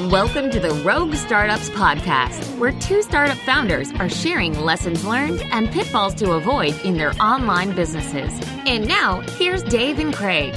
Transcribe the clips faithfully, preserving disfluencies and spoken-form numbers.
Welcome to the Rogue Startups Podcast, where two startup founders are sharing lessons learned and pitfalls to avoid in their online businesses. And now, here's Dave and Craig.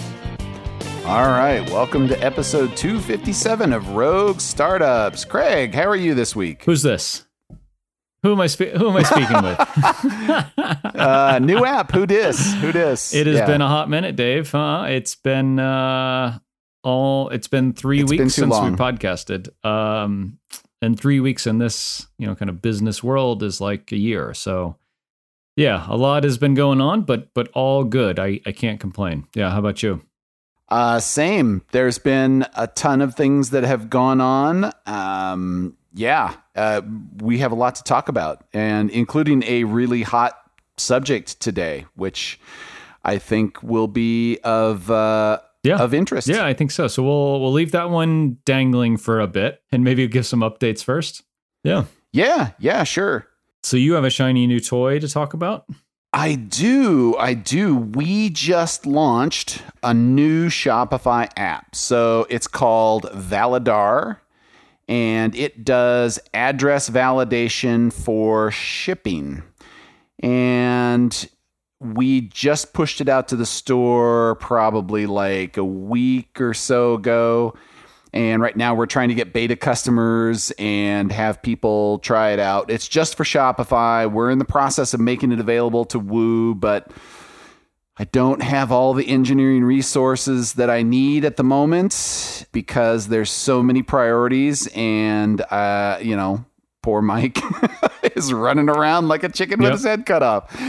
All right, welcome to episode two fifty-seven of Rogue Startups. Craig, how are you this week? Who's this? Who am I spe- Who am I speaking with? uh, new app. Who dis? Who dis? It has yeah. been a hot minute, Dave. Huh? It's been uh, all. It's been three It's weeks been since long. we podcasted, um, and three weeks in this, you know, kind of business world is like a year. So, yeah, a lot has been going on, but but all good. I I can't complain. Yeah, how about you? Uh, same. There's been a ton of things that have gone on. Um, yeah, uh, we have a lot to talk about, and including a really hot subject today, which I think will be of uh, Yeah. of interest. Yeah, I think so. So we'll we'll leave that one dangling for a bit, and maybe give some updates first. Yeah. yeah, yeah, sure. So you have a shiny new toy to talk about? I do. I do. We just launched a new Shopify app. So it's called Validar, and it does address validation for shipping. And we just pushed it out to the store probably like a week or so ago. And right now we're trying to get beta customers and have people try it out. It's just for Shopify. We're in the process of making it available to Woo, but I don't have all the engineering resources that I need at the moment because there's so many priorities. And, uh, you know, poor Mike is running around like a chicken with Yep. his head cut off.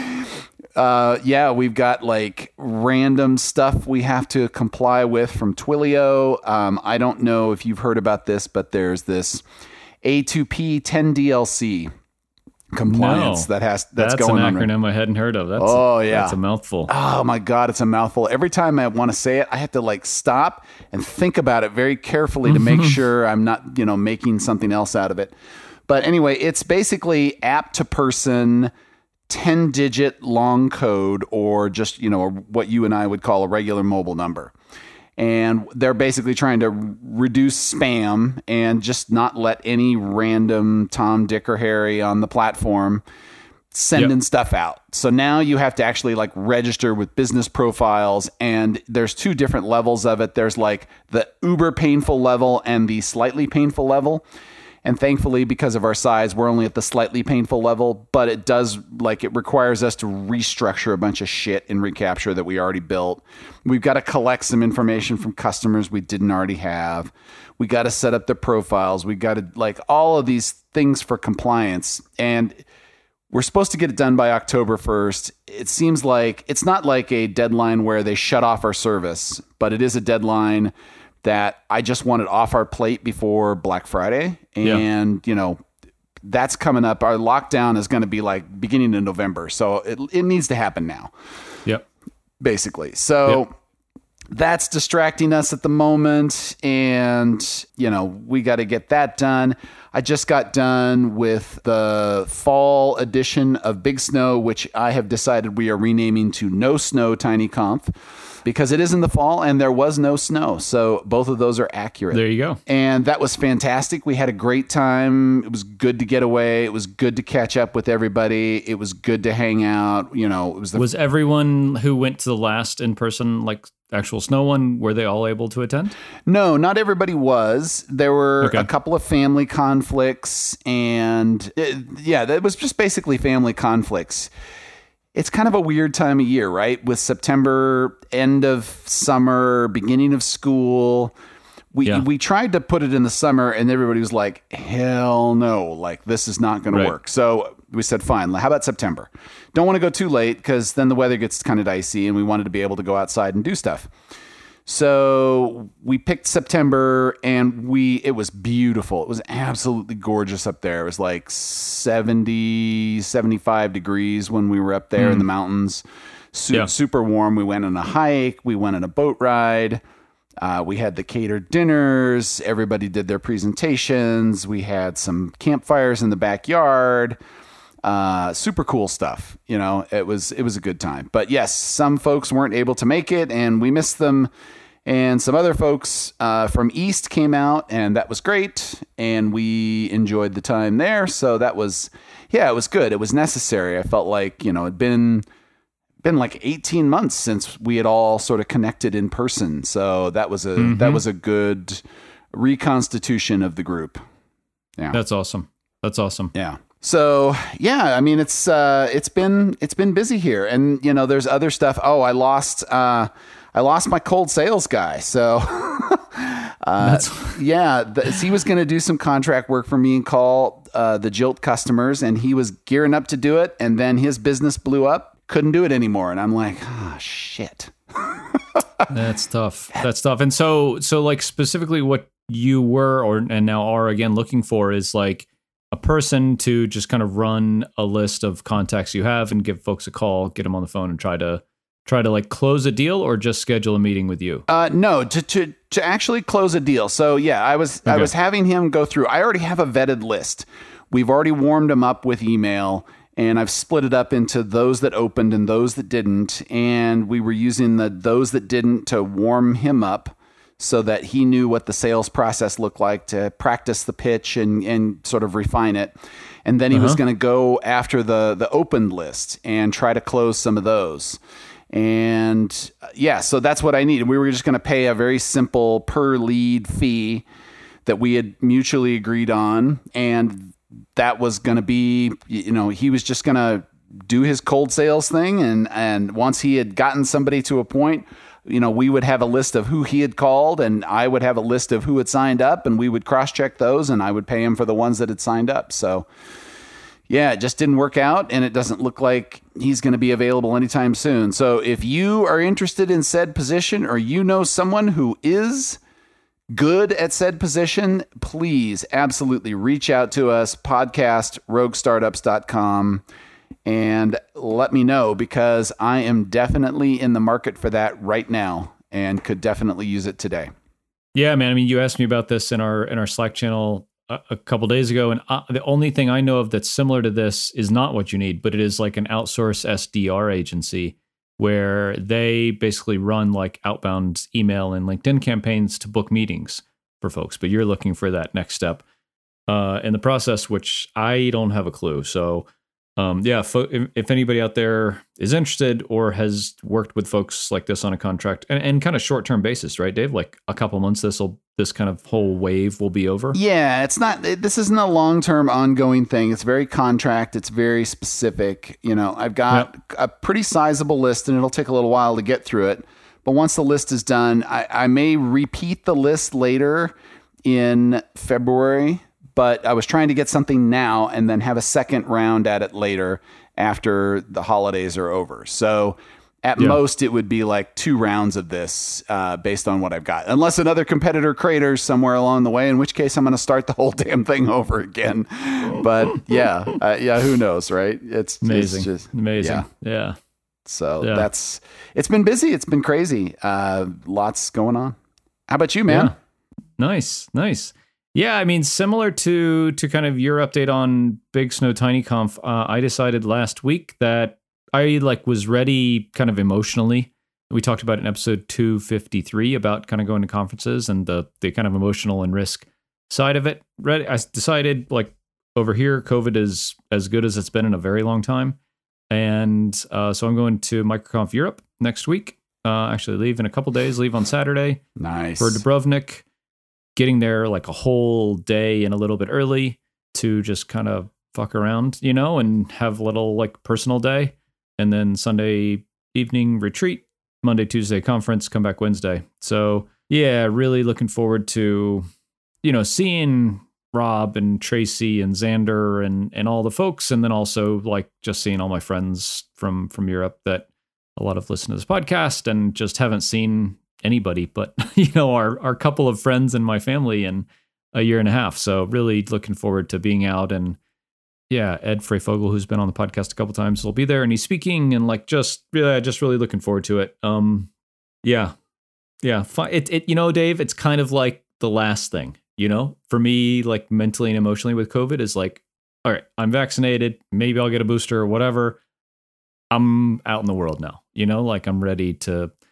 Uh, yeah, we've got like random stuff we have to comply with from Twilio. Um, I don't know if you've heard about this, but there's this A two P ten D L C compliance No. that has that's, That's going an on. acronym I hadn't heard of. That's Oh, yeah. that's a mouthful. Oh my God, it's a mouthful. Every time I want to say it, I have to like stop and think about it very carefully to make sure I'm not, you know, making something else out of it. But anyway, it's basically app to person ten digit long code, or just, you know, what you and I would call a regular mobile number. And they're basically trying to reduce spam and just not let any random Tom, Dick, or Harry on the platform sending Yep. stuff out. So now you have to actually like register with business profiles, and there's two different levels of it. There's like the uber painful level and the slightly painful level. And thankfully, because of our size, we're only at the slightly painful level, but it does, like, it requires us to restructure a bunch of shit in reCAPTCHA that we already built. We've got to collect some information from customers we didn't already have. We got to set up the profiles. We got to, like, all of these things for compliance. And we're supposed to get it done by October first. It seems like it's not like a deadline where they shut off our service, but it is a deadline that I just want it off our plate before Black Friday. And, yeah. you know, that's coming up. Our lockdown is going to be like beginning of November. So it, it needs to happen now. Yep. Basically. So yep. that's distracting us at the moment. And, you know, we got to get that done. I just got done with the fall edition of Big Snow, which I have decided we are renaming to No Snow TinyConf, because it is in the fall and there was no snow. So both of those are accurate. There you go. And that was fantastic. We had a great time. It was good to get away. It was good to catch up with everybody. It was good to hang out. You know, it was the Was everyone who went to the last in-person, like, actual snow one, were they all able to attend? No, not everybody was. There were Okay. a couple of family conflicts, and it, yeah, that was just basically family conflicts. It's kind of a weird time of year, right? With September, end of summer, beginning of school. We Yeah. we tried to put it in the summer, and everybody was like, hell no, like this is not going Right. to work. So we said, fine, how about September? Don't want to go too late because then the weather gets kind of dicey, and we wanted to be able to go outside and do stuff. So we picked September, and we it was beautiful. It was absolutely gorgeous up there. It was like seventy, seventy-five degrees when we were up there Mm. in the mountains. Su- Yeah. Super warm. We went on a hike. We went on a boat ride. Uh, we had the catered dinners. Everybody did their presentations. We had some campfires in the backyard. Uh, super cool stuff. You know, it was it was a good time. But yes, some folks weren't able to make it, and we missed them. And some other folks uh, from East came out, and that was great. And we enjoyed the time there. So that was, yeah, it was good. It was necessary. I felt like, you know, it'd been been like eighteen months since we had all sort of connected in person. So that was a mm-hmm. that was a good reconstitution of the group. Yeah, that's awesome. That's awesome. Yeah. So yeah, I mean it's uh, it's been it's been busy here, and you know there's other stuff. Oh, I lost uh, I lost my cold sales guy. So uh, yeah, the, he was going to do some contract work for me and call uh, the Jilt customers, and he was gearing up to do it, and then his business blew up. Couldn't do it anymore, and I'm like, ah, oh, shit. That's tough. That's tough. And so, so like specifically, what you were or and now are again looking for is like a person to just kind of run a list of contacts you have and give folks a call, get them on the phone, and try to try to like close a deal, or just schedule a meeting with you. Uh, no, to to to actually close a deal. So yeah, I was okay. I was having him go through. I already have a vetted list. We've already warmed him up with email. And I've split it up into those that opened and those that didn't. And we were using the those that didn't to warm him up so that he knew what the sales process looked like, to practice the pitch and, and sort of refine it. And then he uh-huh. was going to go after the, the opened list and try to close some of those. And uh, yeah, so that's what I needed. We were just going to pay a very simple per lead fee that we had mutually agreed on. And that was going to be, you know, he was just going to do his cold sales thing. And, and once he had gotten somebody to a point, you know, we would have a list of who he had called, and I would have a list of who had signed up, and we would cross check those, and I would pay him for the ones that had signed up. So yeah, it just didn't work out, and it doesn't look like he's going to be available anytime soon. So if you are interested in said position, or you know someone who is good at said position, please absolutely reach out to us, podcast rogue startups dot com, and let me know, because I am definitely in the market for that right now and could definitely use it today. Yeah, man. I mean, you asked me about this in our in our Slack channel a, a couple days ago, and I, the only thing I know of that's similar to this is not what you need, but it is like an outsource S D R agency, where they basically run like outbound email and LinkedIn campaigns to book meetings for folks. But you're looking for that next step uh, in the process, which I don't have a clue. So um, yeah, fo- if, if anybody out there is interested or has worked with folks like this on a contract and, and kind of short-term basis, right, Dave? Like a couple months, this will this kind of whole wave will be over. Yeah, it's not. This isn't a long-term ongoing thing. It's very contract. It's very specific. You know, I've got yep. a pretty sizable list, and it'll take a little while to get through it. But once the list is done, I, I may repeat the list later in February. But I was trying to get something now and then have a second round at it later after the holidays are over. So at yeah. most, it would be like two rounds of this uh, based on what I've got. Unless another competitor craters somewhere along the way, in which case I'm going to start the whole damn thing over again. But yeah, uh, yeah, who knows, right? It's amazing. It's just, amazing. Yeah. yeah. So yeah. that's, it's been busy. It's been crazy. Uh, lots going on. How about you, man? Yeah. Nice. Nice. Yeah, I mean, similar to to kind of your update on Big Snow TinyConf, uh, I decided last week that I like was ready kind of emotionally. We talked about in episode two fifty-three about kind of going to conferences and the the kind of emotional and risk side of it. Ready, I decided like over here, COVID is as good as it's been in a very long time. And uh, so I'm going to MicroConf Europe next week. Uh, actually leave in a couple days, leave on Saturday. Nice. For Dubrovnik. Getting there like a whole day and a little bit early to just kind of fuck around, you know, and have a little like personal day. And then Sunday evening retreat, Monday, Tuesday conference, come back Wednesday. So yeah, really looking forward to, you know, seeing Rob and Tracy and Xander and, and all the folks. And then also like just seeing all my friends from, from Europe that a lot of listen to this podcast and just haven't seen anybody but, you know, our, our couple of friends and my family in a year and a half. So really looking forward to being out. And yeah, Ed Freyfogle, who's been on the podcast a couple times, will be there and he's speaking and like, just really, just really looking forward to it. Um, yeah. Yeah. It, it, you know, Dave, it's kind of like the last thing, you know, for me, like mentally and emotionally with COVID is like, all right, I'm vaccinated. Maybe I'll get a booster or whatever. I'm out in the world now, you know, like I'm ready to,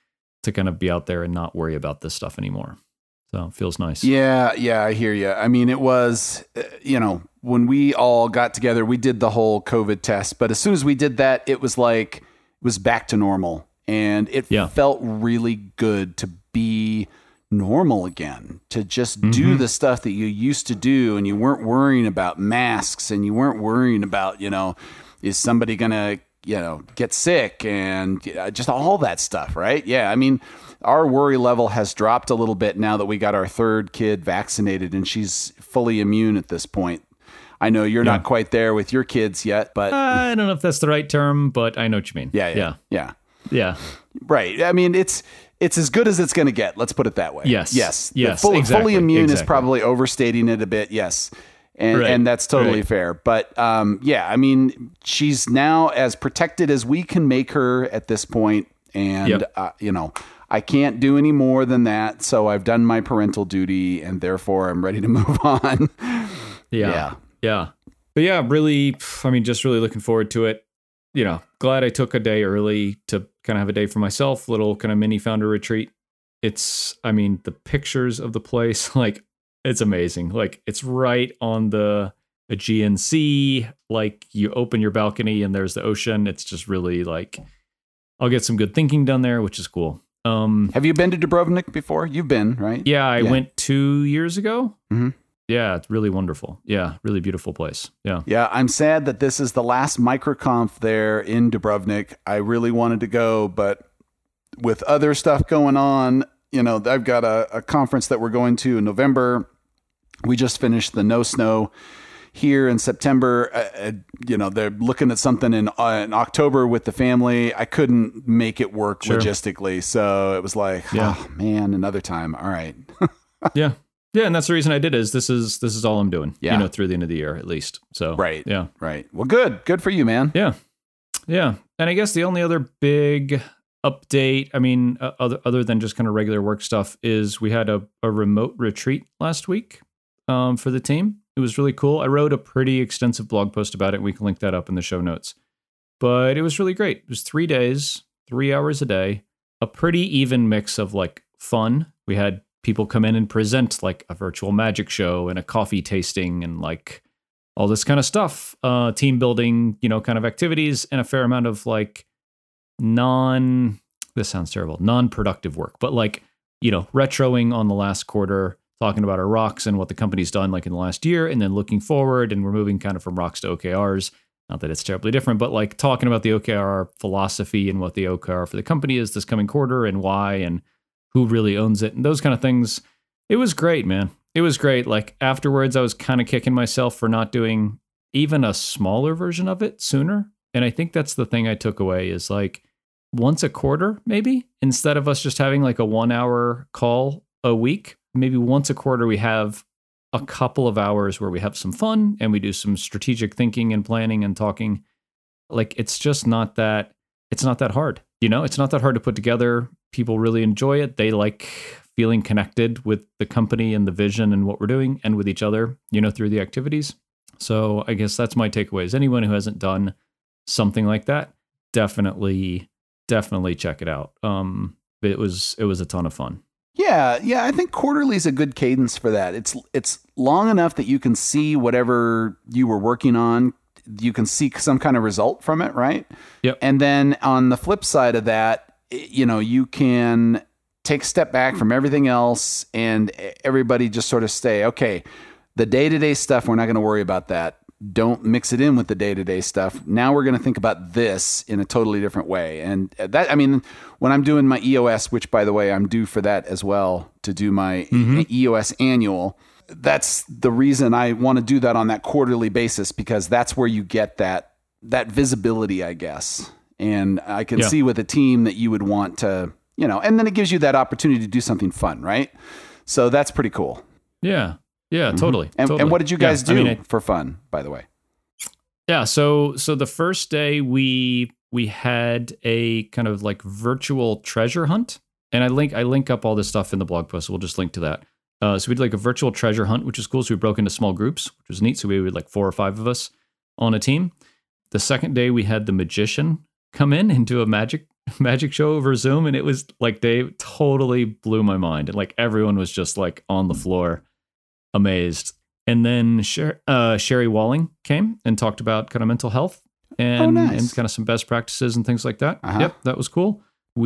to kind of be out there and not worry about this stuff anymore. So it feels nice. Yeah, yeah, I hear you. I mean, it was, uh, you know, when we all got together, we did the whole COVID test. But as soon as we did that, it was like, it was back to normal. And it yeah. felt really good to be normal again, to just mm-hmm. do the stuff that you used to do. And you weren't worrying about masks, and you weren't worrying about, you know, is somebody going to, you know, get sick, and just all that stuff, right? Yeah, I mean, our worry level has dropped a little bit now that we got our third kid vaccinated, and she's fully immune at this point. I know you're yeah. not quite there with your kids yet, but... Uh, I don't know if that's the right term, but I know what you mean. Yeah, yeah, yeah. Yeah. yeah. Right. I mean, it's it's as good as it's going to get. Let's put it that way. Yes. Yes. Yes, full, exactly. Fully immune exactly. is probably overstating it a bit, yes. And, right. and that's totally right. fair. But um, yeah, I mean, she's now as protected as we can make her at this point. And, yep. uh, you know, I can't do any more than that. So I've done my parental duty, and therefore I'm ready to move on. yeah. Yeah. Yeah. But yeah, really, I mean, just really looking forward to it. You know, glad I took a day early to kind of have a day for myself, little kind of mini founder retreat. It's, I mean, the pictures of the place, like, it's amazing. Like, it's right on the Aegean Sea. Like, you open your balcony and there's the ocean. It's just really like, I'll get some good thinking done there, which is cool. Um, Have you been to Dubrovnik before? You've been, right? Yeah, I yeah. went two years ago. Mm-hmm. Yeah, it's really wonderful. Yeah, really beautiful place. Yeah. Yeah, I'm sad that this is the last MicroConf there in Dubrovnik. I really wanted to go, but with other stuff going on, you know, I've got a, a conference that we're going to in November. We just finished the No Snow here in September. Uh, you know, they're looking at something in, uh, in October with the family. I couldn't make it work sure. logistically. So it was like, yeah. oh man, another time. All right. yeah. Yeah. And that's the reason I did is this is, this is all I'm doing, yeah. you know, through the end of the year at least. So, right. Yeah. Right. Well, good. Good for you, man. Yeah. Yeah. And I guess the only other big update, I mean, uh, other, other than just kind of regular work stuff, is we had a, a remote retreat last week. Um, for the team. It was really cool. I wrote a pretty extensive blog post about it. We can link that up in the show notes. But it was really great. It was three days, three hours a day, a pretty even mix of like fun. We had people come in and present like a virtual magic show and a coffee tasting and like all this kind of stuff, uh, team building, you know, kind of activities, and a fair amount of like non, this sounds terrible, non-productive work, but like, you know, retroing on the last quarter, talking about our rocks and what the company's done like in the last year, and then looking forward, and we're moving kind of from rocks to O K Rs. Not that it's terribly different, but like talking about the O K R philosophy and what the O K R for the company is this coming quarter and why and who really owns it and those kind of things. It was great, man. It was great. Like afterwards, I was kind of kicking myself for not doing even a smaller version of it sooner. And I think that's the thing I took away is like once a quarter, maybe, instead of us just having like a one hour call a week. Maybe once a quarter we have a couple of hours where we have some fun and we do some strategic thinking and planning and talking. Like it's just not that, it's not that hard. You know, it's not that hard to put together. People really enjoy it. They like feeling connected with the company and the vision and what we're doing and with each other, you know, through the activities. So I guess that's my takeaway is anyone who hasn't done something like that, definitely, definitely check it out. Um, it was, it was a ton of fun. Yeah, yeah, I think quarterly is a good cadence for that. It's it's long enough that you can see whatever you were working on. You can see some kind of result from it, right? Yep. And then on the flip side of that, you know, you can take a step back from everything else and everybody just sort of stay, okay, the day-to-day stuff, we're not going to worry about that. Don't mix it in with the day-to-day stuff. Now we're going to think about this in a totally different way. And that, I mean, when I'm doing my E O S, which by the way, I'm due for that as well, to do my mm-hmm. E O S annual, that's the reason I want to do that on that quarterly basis, because that's where you get that, that visibility, I guess. And I can yeah. see with a team that you would want to, you know, and then it gives you that opportunity to do something fun, right? So that's pretty cool. Yeah. Yeah, Mm-hmm. totally, and, totally. and what did you guys yeah, do I mean, it, for fun, by the way? Yeah, so so the first day we we had a kind of like virtual treasure hunt, and I link I link up all this stuff in the blog post. So we'll just link to that. Uh, so we did like a virtual treasure hunt, which is cool. So we broke into small groups, which was neat. So we had like four or five of us on a team. The second day we had the magician come in and do a magic magic show over Zoom, and it was like Dave totally blew my mind. And like everyone was just like on the floor, amazed. And then Sher- uh, Sherry Walling came and talked about kind of mental health and, oh, nice. and kind of some best practices and things like that. Uh-huh. Yep, that was cool.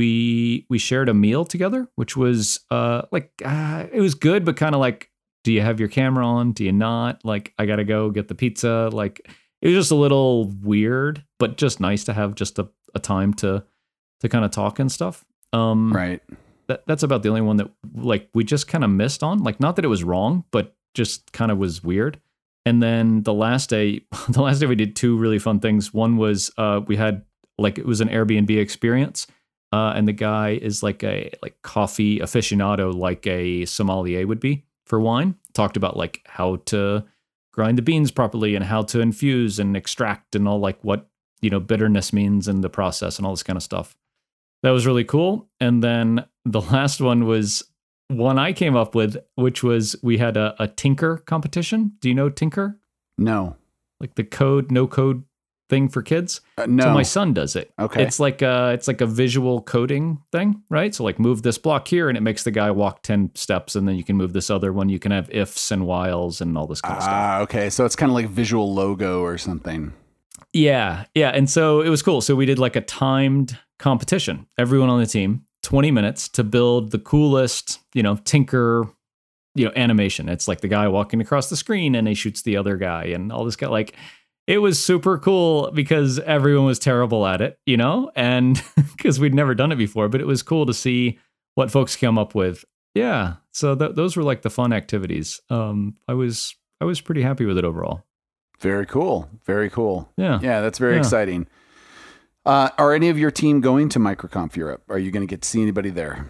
We we shared a meal together, which was uh, like uh, it was good, but kind of like, do you have your camera on? Do you not? Like, I gotta go get the pizza. Like, it was just a little weird, but just nice to have just a, a time to to kind of talk and stuff. Um, right. That that's about the only one that like we just kind of missed on. Like, not that it was wrong, but just kind of was weird. And then the last day, the last day we did two really fun things. One was uh, we had like it was an Airbnb experience, uh, and the guy is like a like coffee aficionado, like a sommelier would be for wine. Talked about like how to grind the beans properly and how to infuse and extract and all like what you know bitterness means in the process and all this kind of stuff. That was really cool. And then the last one was one I came up with, which was we had a, a Tinker competition. Do you know Tinker? No. Like the code, no code thing for kids? Uh, no. So my son does it. Okay. It's like a, it's like a visual coding thing, right? So like move this block here and it makes the guy walk ten steps, and then you can move this other one. You can have ifs and whiles and all this kind of stuff. Ah, okay. So it's kind of like visual logo or something. Yeah. Yeah. And so it was cool. So we did like a timed competition. Everyone on the team, twenty minutes to build the coolest, you know, Tinker, you know, animation. It's like the guy walking across the screen and he shoots the other guy and all this guy. Like, it was super cool because everyone was terrible at it, you know, and because we'd never done it before, but it was cool to see what folks come up with. Yeah. So th- those were like the fun activities. Um, I was, I was pretty happy with it overall. Very cool. Very cool. Yeah. Yeah. That's very Yeah. exciting. Uh, are any of your team going to MicroConf Europe? Are you going to get to see anybody there?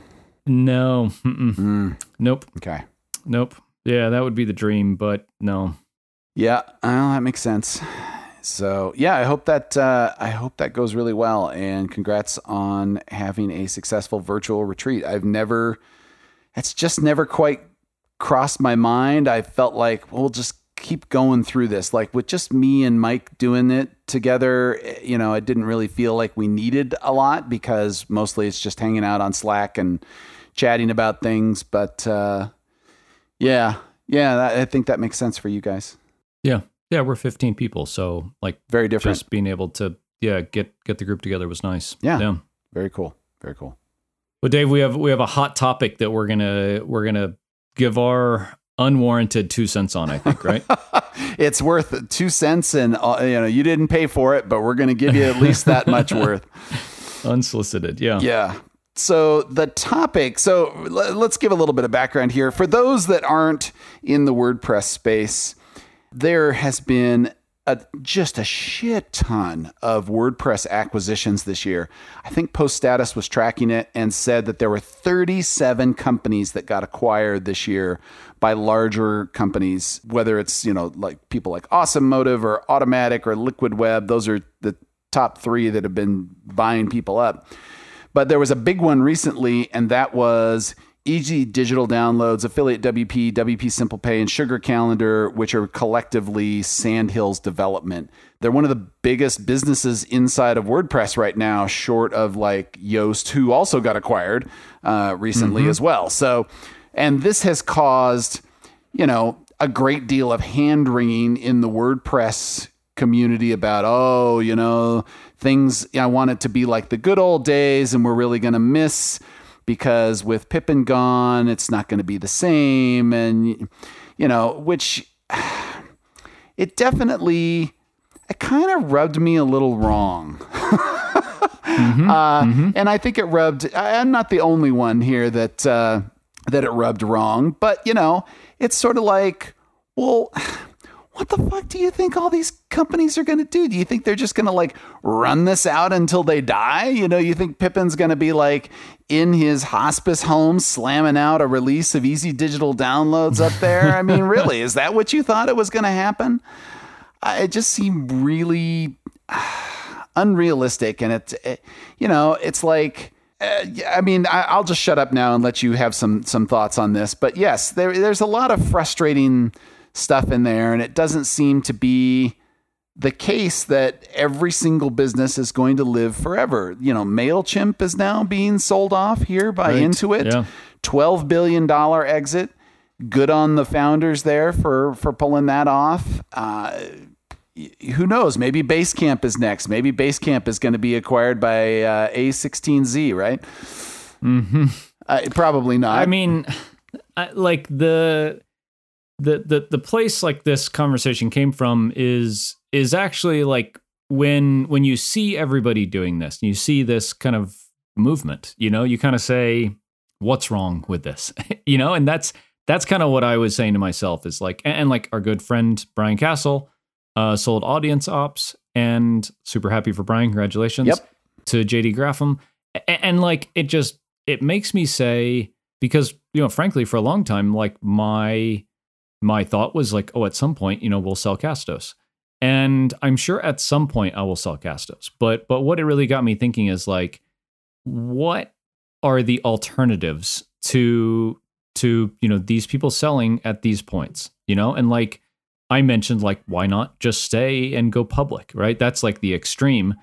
No. Mm-mm. Mm, Nope. okay. Nope. Yeah, that would be the dream, but no. Yeah, well, that makes sense. So yeah, I hope that uh, I hope that goes really well, and congrats on having a successful virtual retreat. I've never, it's just never quite crossed my mind. I felt like we'll just keep going through this, like with just me and Mike doing it together. You know, it didn't really feel like we needed a lot because mostly it's just hanging out on Slack and chatting about things. But uh, yeah, yeah, that, I think that makes sense for you guys. Yeah. Yeah, we're fifteen people, so like Very different. just being able to yeah, get get the group together was nice. Yeah. Yeah. Very cool. Very cool. Well, Dave, we have we have a hot topic that we're gonna we're gonna give our unwarranted two cents on, I think, right? It's worth two cents, and uh, you know you didn't pay for it, but we're going to give you at least that much worth. Unsolicited, yeah. Yeah. So the topic. So l- let's give a little bit of background here for those that aren't in the WordPress space. There has been a, just a shit ton of WordPress acquisitions this year. I think Post Status was tracking it and said that there were thirty-seven companies that got acquired this year by larger companies, whether it's, you know, like people like Awesome Motive or Automatic or Liquid Web. Those are the top three that have been buying people up. But there was a big one recently, and that was Easy Digital Downloads, Affiliate W P, W P Simple Pay, and Sugar Calendar, which are collectively Sandhills Development. They're one of the biggest businesses inside of WordPress right now, short of like Yoast, who also got acquired uh, recently mm-hmm. as well. So, and this has caused, you know, a great deal of hand-wringing in the WordPress community about, oh, you know, things, I want it to be like the good old days, and we're really going to miss because with Pippin gone, it's not going to be the same. And, you know, which it definitely, it kind of rubbed me a little wrong. mm-hmm, uh, mm-hmm. And I think it rubbed, I'm not the only one here that, uh, that it rubbed wrong, but you know, it's sort of like, well, what the fuck do you think all these companies are going to do? Do you think they're just going to like run this out until they die? You know, you think Pippin's going to be like in his hospice home slamming out a release of Easy Digital Downloads up there? I mean, really, is that what you thought it was going to happen? Uh, it just seemed really uh, unrealistic. And it, it, you know, it's like, uh, I mean, I, I'll just shut up now and let you have some, some thoughts on this. But yes, there, there's a lot of frustrating stuff in there, and it doesn't seem to be the case that every single business is going to live forever. You know, MailChimp is now being sold off here by right. Intuit. Yeah. twelve billion dollars exit. Good on the founders there for, for pulling that off. Uh, who knows? Maybe Basecamp is next. Maybe Basecamp is going to be acquired by uh, A sixteen Z, right? Mm-hmm. Uh, probably not. I mean, I, like the, the the the place like this conversation came from is is actually like when when you see everybody doing this, and you see this kind of movement, you know, you kind of say, what's wrong with this? You know, and that's that's kind of what I was saying to myself is like, and, and like our good friend Brian Castle uh, sold Audience Ops, and super happy for Brian. Congratulations yep. to J D Graffam. And, and like, it just, it makes me say, because, you know, frankly, for a long time, like my, my thought was like, oh, at some point, you know, we'll sell Castos. And I'm sure at some point I will sell Castos. But, but what it really got me thinking is like, what are the alternatives to, to, you know, these people selling at these points, you know? And like I mentioned, like, why not just stay and go public, right? That's like the extreme.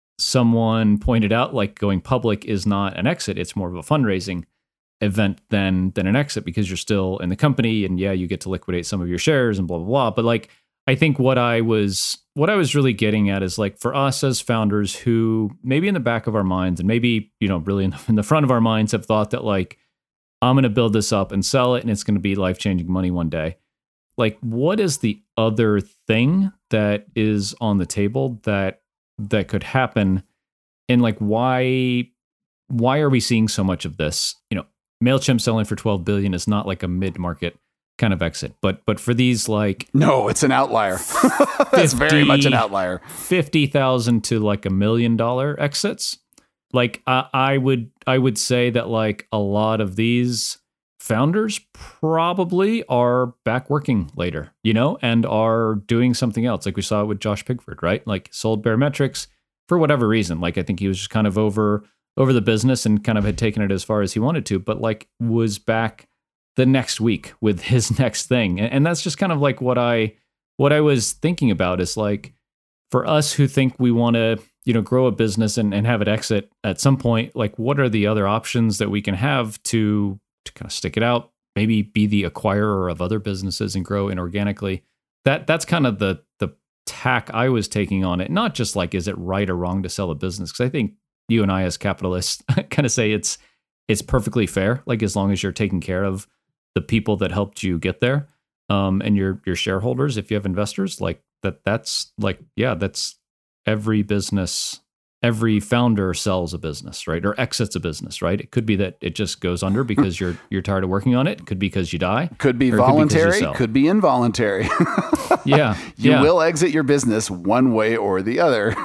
Someone pointed out, like, going public is not an exit. It's more of a fundraising event than, than an exit, because you're still in the company and yeah, you get to liquidate some of your shares and blah, blah, blah. But like, I think what I was, what I was really getting at is like, for us as founders who maybe in the back of our minds and maybe, you know, really in the, in the front of our minds have thought that like, I'm going to build this up and sell it and it's going to be life-changing money one day. Like, what is the other thing that is on the table that that could happen? And like, why why are we seeing so much of this? You know, MailChimp selling for twelve billion is not like a mid-market kind of exit, but but for these, like, no, it's an outlier. It's very much an outlier. fifty thousand to like a million dollar exits. Like, I, I would I would say that like a lot of these founders probably are back working later, you know, and are doing something else. Like we saw with Josh Pigford, right? Like, sold Baremetrics for whatever reason. Like, I think he was just kind of over over the business and kind of had taken it as far as he wanted to, but like was back the next week with his next thing. And, and that's just kind of like what I what I was thinking about is like, for us who think we want to, you know, grow a business and, and have it exit at some point, like, what are the other options that we can have to to kind of stick it out, maybe be the acquirer of other businesses and grow inorganically? That that's kind of the the tack I was taking on it. Not just like, is it right or wrong to sell a business? Because I think you and I as capitalists kind of say it's it's perfectly fair, like as long as you're taking care of the people that helped you get there, um, and your your shareholders, if you have investors, like that. That's like, yeah, that's every business. Every founder sells a business, right? Or exits a business, right? It could be that it just goes under because you're you're tired of working on it. It could be because you die. Could be voluntary. Could, could be involuntary. Yeah. You yeah. will exit your business one way or the other.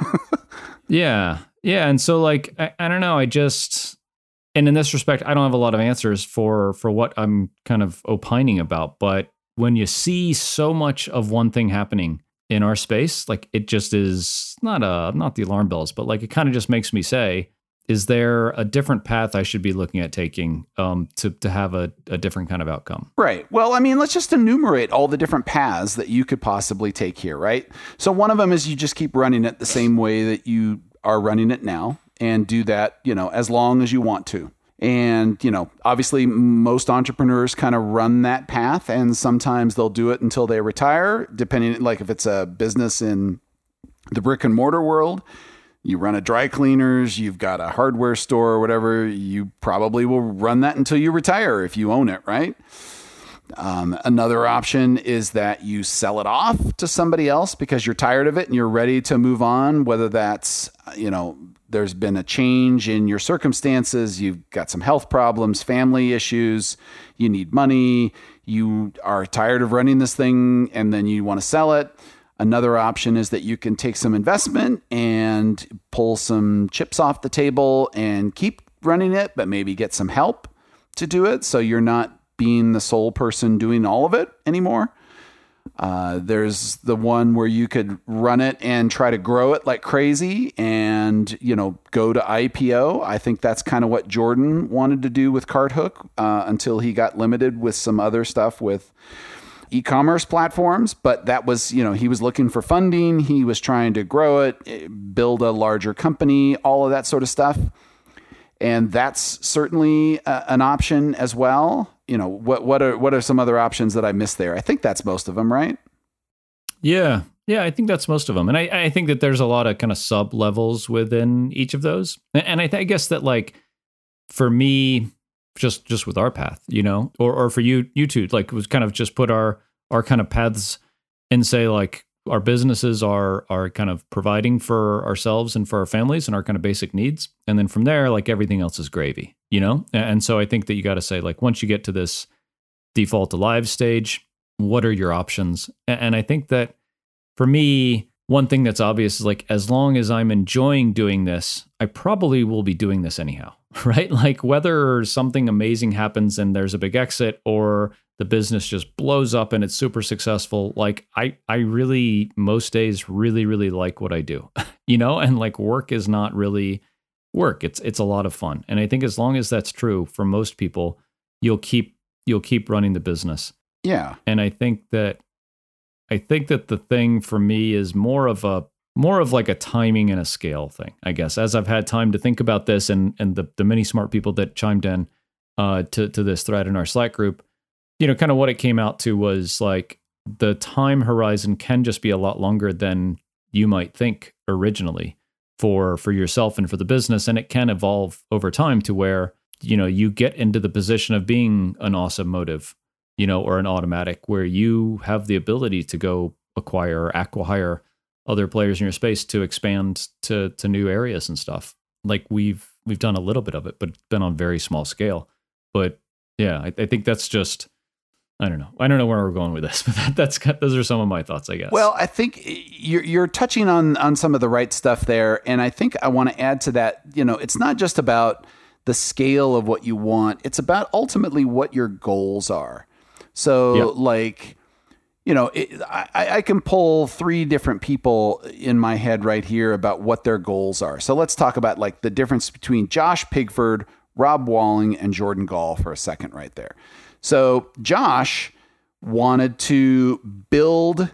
Yeah. Yeah. And so like, I, I don't know. I just, and in this respect, I don't have a lot of answers for for what I'm kind of opining about. But when you see so much of one thing happening in our space, like, it just is not a, not the alarm bells, but like, it kind of just makes me say, is there a different path I should be looking at taking um, to, to have a, a different kind of outcome? Right. Well, I mean, let's just enumerate all the different paths that you could possibly take here, right? So one of them is you just keep running it the same way that you are running it now, and do that, you know, as long as you want to. And, you know, obviously most entrepreneurs kind of run that path, and sometimes they'll do it until they retire, depending, like if it's a business in the brick and mortar world, you run a dry cleaners, you've got a hardware store or whatever, you probably will run that until you retire if you own it, right? Um, another option is that you sell it off to somebody else because you're tired of it and you're ready to move on, whether that's, you know, there's been a change in your circumstances, you've got some health problems, family issues, you need money, you are tired of running this thing, and then you want to sell it. Another option is that you can take some investment and pull some chips off the table and keep running it, but maybe get some help to do it, so you're not being the sole person doing all of it anymore. Uh, there's the one where you could run it and try to grow it like crazy and, you know, go to I P O. I think that's kind of what Jordan wanted to do with CartHook uh, until he got limited with some other stuff with e-commerce platforms, but that was, you know, he was looking for funding. He was trying to grow it, build a larger company, all of that sort of stuff. And that's certainly uh, an option as well. You know, what what are what are some other options that I missed there? I think that's most of them, right? Yeah. Yeah, I think that's most of them. And I, I think that there's a lot of kind of sub levels within each of those. And I, th- I guess that like for me, just just with our path, you know, or or for you, you two, like was kind of just put our our kind of paths and say like our businesses are are kind of providing for ourselves and for our families and our kind of basic needs. And then from there, like everything else is gravy, you know? And so I think that you got to say like, once you get to this default alive stage, what are your options? And I think that for me, one thing that's obvious is like, as long as I'm enjoying doing this, I probably will be doing this anyhow, right? Like whether something amazing happens and there's a big exit or the business just blows up and it's super successful. Like I, I really, most days really, really like what I do, you know, and like work is not really work. It's, it's a lot of fun. And I think as long as that's true for most people, you'll keep, you'll keep running the business. Yeah. And I think that, I think that the thing for me is more of a, more of like a timing and a scale thing, I guess, as I've had time to think about this and, and the, the many smart people that chimed in uh, to, to this thread in our Slack group, you know, kind of what it came out to was like the time horizon can just be a lot longer than you might think originally for, for yourself and for the business. And it can evolve over time to where, you know, you get into the position of being an awesome motive, you know, or an automatic where you have the ability to go acquire or acquire other players in your space to expand to, to new areas and stuff. Like we've, we've done a little bit of it, but been on very small scale. But yeah, I, I think that's just, I don't know. I don't know where we're going with this, but that, that's those are some of my thoughts, I guess. Well, I think you're you're touching on on some of the right stuff there, and I think I want to add to that. You know, it's not just about the scale of what you want; it's about ultimately what your goals are. So, yep. like, you know, it, I, I can pull three different people in my head right here about what their goals are. So let's talk about like the difference between Josh Pigford, Rob Walling, and Jordan Gall for a second right there. So Josh wanted to build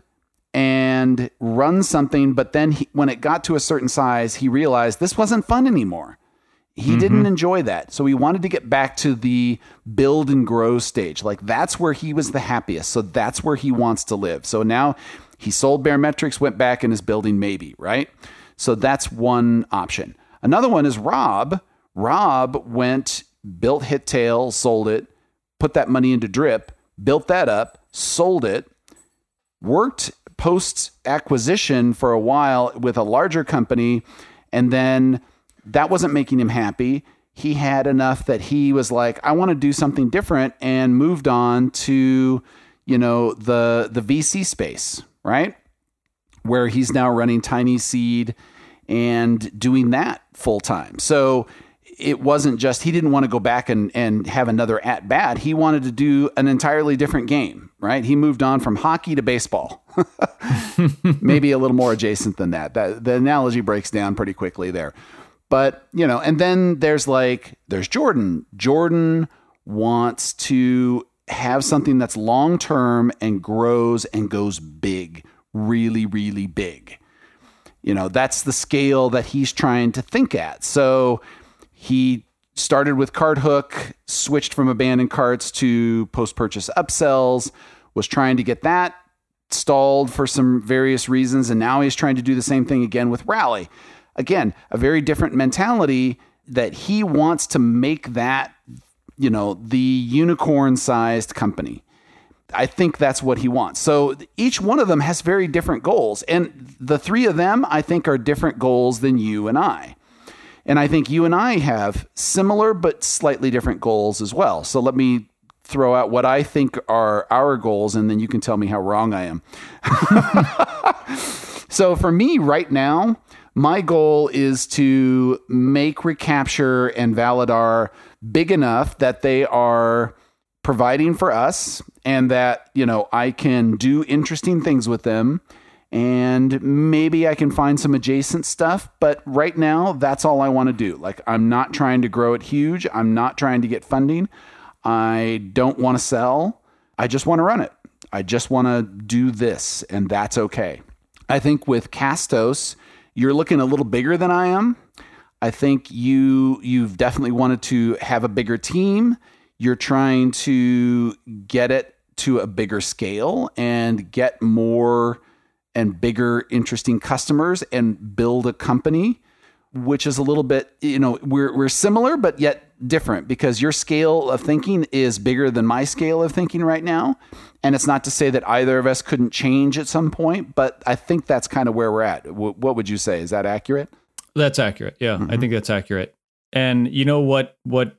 and run something, but then he, when it got to a certain size, he realized this wasn't fun anymore. He mm-hmm. didn't enjoy that. So he wanted to get back to the build and grow stage. Like that's where he was the happiest. So that's where he wants to live. So now he sold Baremetrics, went back and is building Maybe, right? So that's one option. Another one is Rob. Rob went, built Hittail, sold it, put that money into Drip, built that up, sold it, worked post-acquisition for a while with a larger company, and then that wasn't making him happy. He had enough that he was like, I want to do something different, and moved on to, you know, the the V C space, right? Where he's now running Tiny Seed and doing that full time. So it wasn't just, he didn't want to go back and, and have another at bat. He wanted to do an entirely different game, right? He moved on from hockey to baseball. Maybe a little more adjacent than that. That the analogy breaks down pretty quickly there. But, you know, and then there's like, there's Jordan. Jordan wants to have something that's long-term and grows and goes big, really, really big. You know, that's the scale that he's trying to think at. So he started with CartHook, switched from abandoned carts to post-purchase upsells, was trying to get that stalled for some various reasons, and now he's trying to do the same thing again with Rally. Again, a very different mentality that he wants to make that, you know, the unicorn-sized company. I think that's what he wants. So each one of them has very different goals, and the three of them, I think, are different goals than you and I. And I think you and I have similar but slightly different goals as well. So let me throw out what I think are our goals, and then you can tell me how wrong I am. So for me right now, my goal is to make Recapture and Validar big enough that they are providing for us and that, you know, I can do interesting things with them. And maybe I can find some adjacent stuff, but right now that's all I want to do. Like, I'm not trying to grow it huge. I'm not trying to get funding. I don't want to sell. I just want to run it. I just want to do this, and that's okay. I think with Castos, you're looking a little bigger than I am. I think you, you've definitely wanted to have a bigger team. You're trying to get it to a bigger scale and get more and bigger, interesting customers and build a company, which is a little bit, you know, we're we're similar, but yet different, because your scale of thinking is bigger than my scale of thinking right now. And it's not to say that either of us couldn't change at some point, but I think that's kind of where we're at. W- what would you say? Is that accurate? That's accurate. Yeah, mm-hmm. I think that's accurate. And you know what, what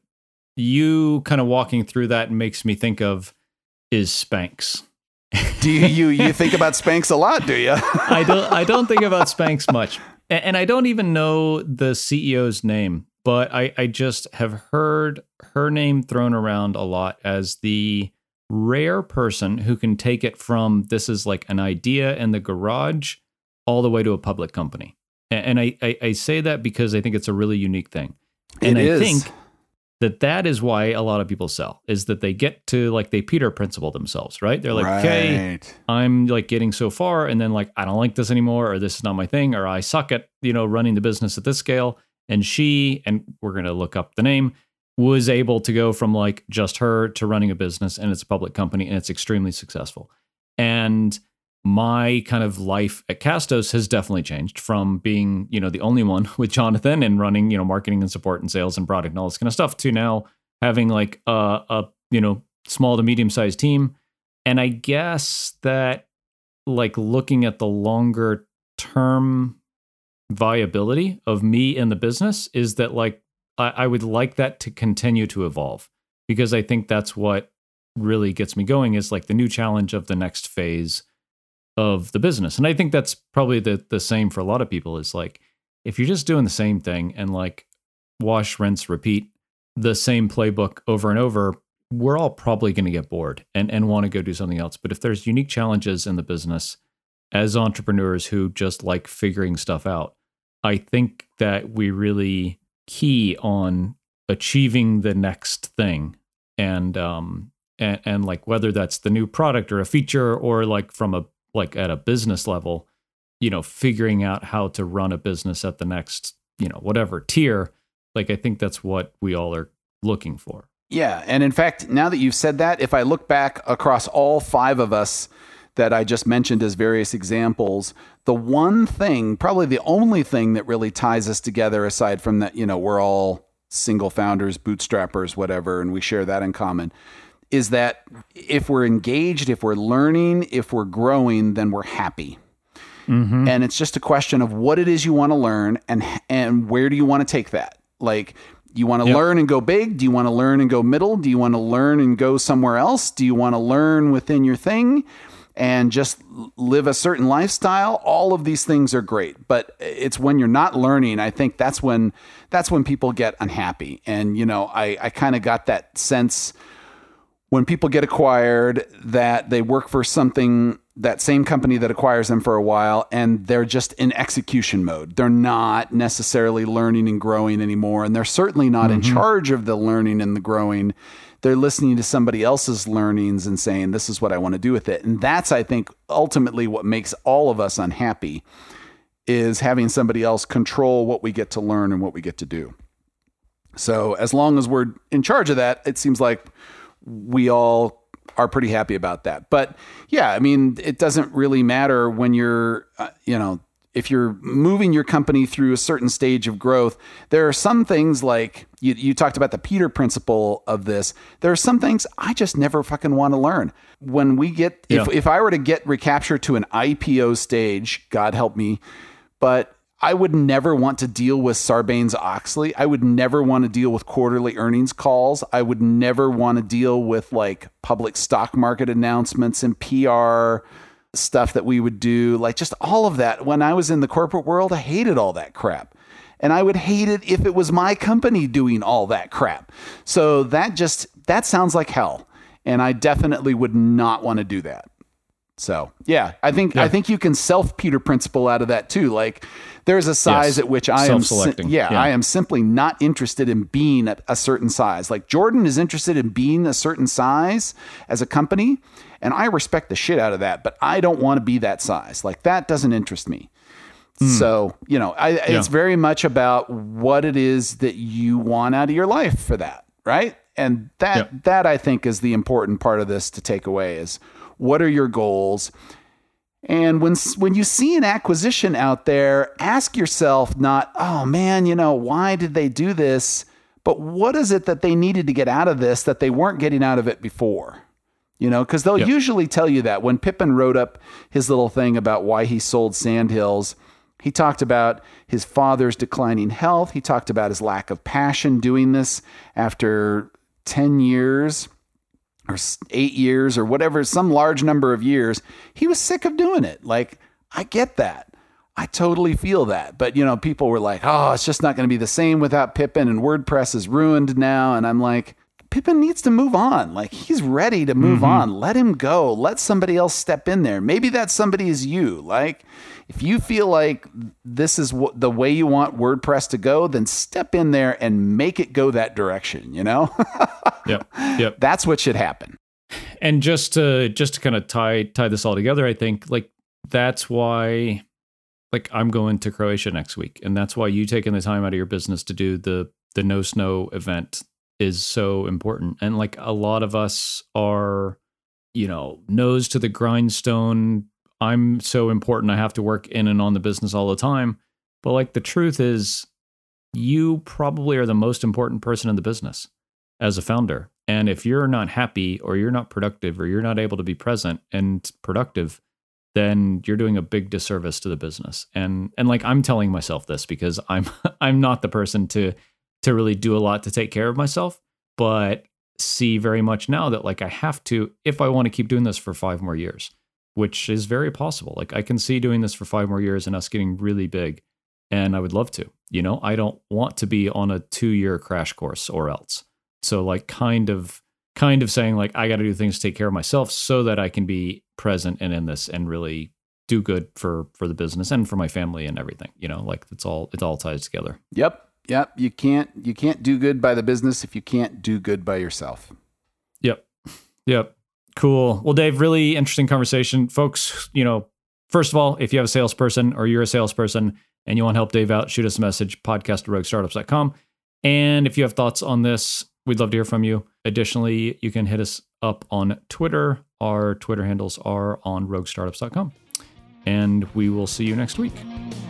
you kind of walking through that makes me think of is Spanx. do you, you you think about Spanx a lot, do you? I don't I don't think about Spanx much. And, and I don't even know the C E O's name, but I, I just have heard her name thrown around a lot as the rare person who can take it from this is like an idea in the garage all the way to a public company. And, and I, I, I say that because I think it's a really unique thing. And it I is. think that that is why a lot of people sell, is that they get to like, they Peter principle themselves, right? They're like, right. okay, I'm like getting so far, and then like, I don't like this anymore, or this is not my thing, or I suck at, you know, running the business at this scale. And she, and we're going to look up the name, was able to go from like just her to running a business, and it's a public company, and it's extremely successful. And my kind of life at Castos has definitely changed from being, you know, the only one with Jonathan and running, you know, marketing and support and sales and product and all this kind of stuff, to now having like a, a you know, small to medium sized team. And I guess that like looking at the longer term viability of me in the business is that like, I, I would like that to continue to evolve, because I think that's what really gets me going, is like the new challenge of the next phase of the business. And I think that's probably the the same for a lot of people, is like, if you're just doing the same thing and like wash, rinse, repeat the same playbook over and over, we're all probably going to get bored and, and want to go do something else. But if there's unique challenges in the business as entrepreneurs who just like figuring stuff out, I think that we really key on achieving the next thing. And, um, and, and like, whether that's the new product or a feature, or like from a, like at a business level, you know, figuring out how to run a business at the next, you know, whatever tier, like, I think that's what we all are looking for. Yeah. And in fact, now that you've said that, if I look back across all five of us that I just mentioned as various examples, the one thing, probably the only thing that really ties us together, aside from that, you know, we're all single founders, bootstrappers, whatever, and we share that in common, is that if we're engaged, if we're learning, if we're growing, then we're happy. Mm-hmm. And it's just a question of what it is you want to learn, and and where do you want to take that? Like, you want to yep. learn and go big? Do you want to learn and go middle? Do you want to learn and go somewhere else? Do you want to learn within your thing and just live a certain lifestyle? All of these things are great, but it's when you're not learning, I think that's when that's when people get unhappy. And, you know, I, I kind of got that sense when people get acquired that they work for something, that same company that acquires them for a while, and they're just in execution mode. They're not necessarily learning and growing anymore. And they're certainly not mm-hmm. in charge of the learning and the growing. They're listening to somebody else's learnings and saying, this is what I want to do with it. And that's, I think, ultimately what makes all of us unhappy, is having somebody else control what we get to learn and what we get to do. So as long as we're in charge of that, it seems like we all are pretty happy about that. But yeah, I mean, it doesn't really matter when you're, uh, you know, if you're moving your company through a certain stage of growth. There are some things, like you, you talked about the Peter principle of this. There are some things I just never fucking want to learn. When we get, yeah. if, if I were to get Recapture to an I P O stage, God help me, but I would never want to deal with Sarbanes-Oxley. I would never want to deal with quarterly earnings calls. I would never want to deal with like public stock market announcements and P R stuff that we would do. Like, just all of that. When I was in the corporate world, I hated all that crap. And I would hate it if it was my company doing all that crap. So that just, that sounds like hell. And I definitely would not want to do that. So yeah, I think Yeah. I think you can self Peter Principle out of that too. Like there's a size Yes. at which I am, si- Self-selecting. yeah, Yeah. I am simply not interested in being a, a certain size. Like Jordan is interested in being a certain size as a company, and I respect the shit out of that. But I don't want to be that size. Like that doesn't interest me. So you know, I, it's very much about what it is that you want out of your life for that, right? And that Yeah. that I think is the important part of this to take away is. What are your goals? And when when you see an acquisition out there, ask yourself not, oh man, you know, why did they do this? But what is it that they needed to get out of this that they weren't getting out of it before? You know, because they'll Yep. usually tell you that. When Pippin wrote up his little thing about why he sold Sandhills, he talked about his father's declining health. He talked about his lack of passion doing this after ten years. Or eight years or whatever, some large number of years, he was sick of doing it. Like, I get that. I totally feel that. But, you know, people were like, oh, it's just not going to be the same without Pippin and WordPress is ruined now. And I'm like, Pippin needs to move on. Like, he's ready to move Mm-hmm. on. Let him go. Let somebody else step in there. Maybe that somebody is you. Like, if you feel like this is what the way you want WordPress to go, then step in there and make it go that direction, you know? Yep. Yep. That's what should happen. And just to just to kind of tie tie this all together, I think like that's why like I'm going to Croatia next week, and that's why you taking the time out of your business to do the the No Snow event is so important. And like a lot of us are, you know, nose to the grindstone. I'm so important. I have to work in and on the business all the time. But like the truth is, you probably are the most important person in the business as a founder. And if you're not happy or you're not productive or you're not able to be present and productive, then you're doing a big disservice to the business. And and like I'm telling myself this because I'm I'm not the person to to really do a lot to take care of myself, but see very much now that like I have to if I want to keep doing this for five more years, which is very possible. Like I can see doing this for five more years and us getting really big. And I would love to. You know, I don't want to be on a two-year crash course or else. So like kind of kind of saying like I got to do things to take care of myself so that I can be present and in this and really do good for for the business and for my family and everything. You know, like it's all it all ties together. Yep. Yep. You can't you can't do good by the business if you can't do good by yourself. Yep. Yep. Cool. Well, Dave, really interesting conversation. Folks, you know, first of all, if you have a salesperson or you're a salesperson and you want to help Dave out, shoot us a message, podcast at rogue startups dot com. And if you have thoughts on this, we'd love to hear from you. Additionally, you can hit us up on Twitter. Our Twitter handles are on rogue startups dot com. And we will see you next week.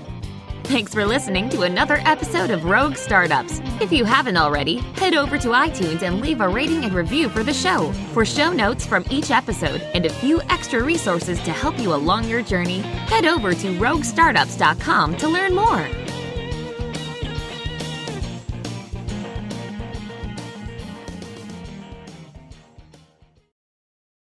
Thanks for listening to another episode of Rogue Startups. If you haven't already, head over to iTunes and leave a rating and review for the show. For show notes from each episode and a few extra resources to help you along your journey, head over to rogue startups dot com to learn more.